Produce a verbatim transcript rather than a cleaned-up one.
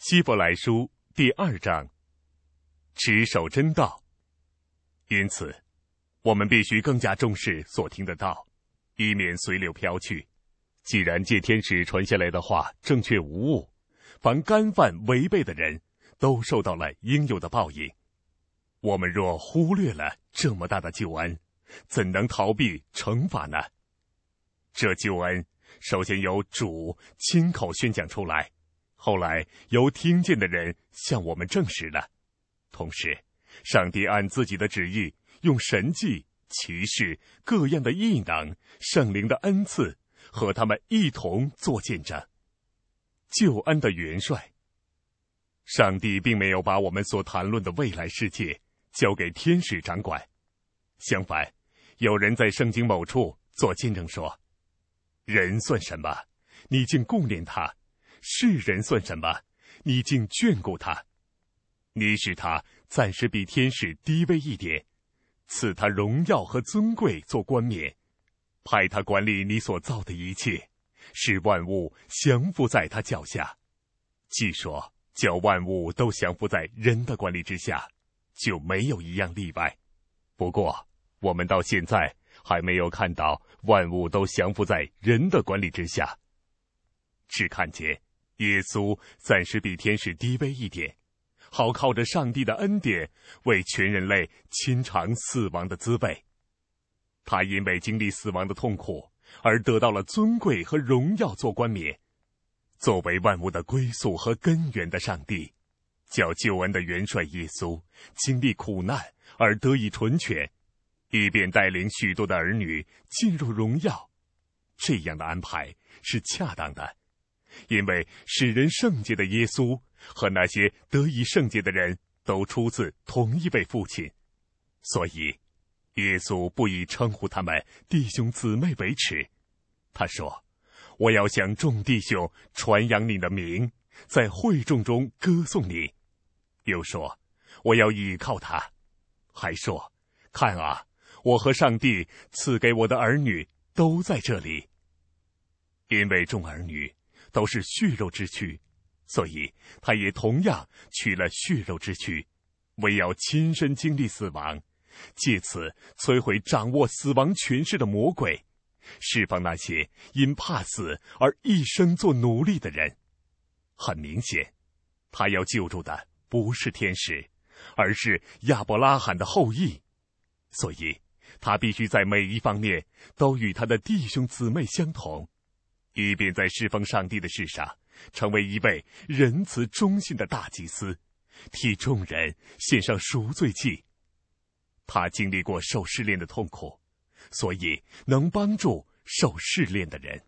希伯来书第二章，持守真道。因此，我们必须更加重视所听的道，以免随流飘去。既然借天使传下来的话正确无误，凡干犯违背的人都受到了应有的报应。我们若忽略了这么大的救恩，怎能逃避惩罚呢？这救恩首先由主亲口宣讲出来，后来由听见的人向我们证实了。同时，上帝按自己的旨意，用神迹、奇事、各样的异能、圣灵的恩赐，和他们一同作见证。救恩的元帅，上帝并没有把我们所谈论的未来世界交给天使掌管。相反，有人在圣经某处做见证说，人算什么，你竟顾念他；世人算什么，你竟眷顾他。你使他暂时比天使低微一点，赐他荣耀和尊贵做冠冕，派他管理你所造的一切，使万物降服在他脚下。既说叫万物都降服在人的管理之下，就没有一样例外。不过我们到现在还没有看到万物都降服在人的管理之下，只看见耶稣暂时比天使低微一点，好靠着上帝的恩典为全人类亲尝死亡的滋味。他因为经历死亡的痛苦而得到了尊贵和荣耀做冠冕。作为万物的归宿和根源的上帝，叫救恩的元帅耶稣经历苦难而得以纯全，以便带领许多的儿女进入荣耀。这样的安排是恰当的，因为使人圣洁的耶稣和那些得以圣洁的人都出自同一位父亲，所以耶稣不以称呼他们弟兄姊妹为耻。他说，我要向众弟兄传扬你的名，在会众中歌颂你。又说，我要倚靠他。还说，看啊，我和上帝赐给我的儿女都在这里。因为众儿女都是血肉之躯，所以他也同样取了血肉之躯，为要亲身经历死亡，借此摧毁掌握死亡权势的魔鬼，释放那些因怕死而一生做奴隶的人。很明显，他要救助的不是天使，而是亚伯拉罕的后裔，所以他必须在每一方面都与他的弟兄姊妹相同，以便在侍奉上帝的事上成为一位仁慈忠信的大祭司，替众人献上赎罪祭。他经历过受试炼的痛苦，所以能帮助受试炼的人。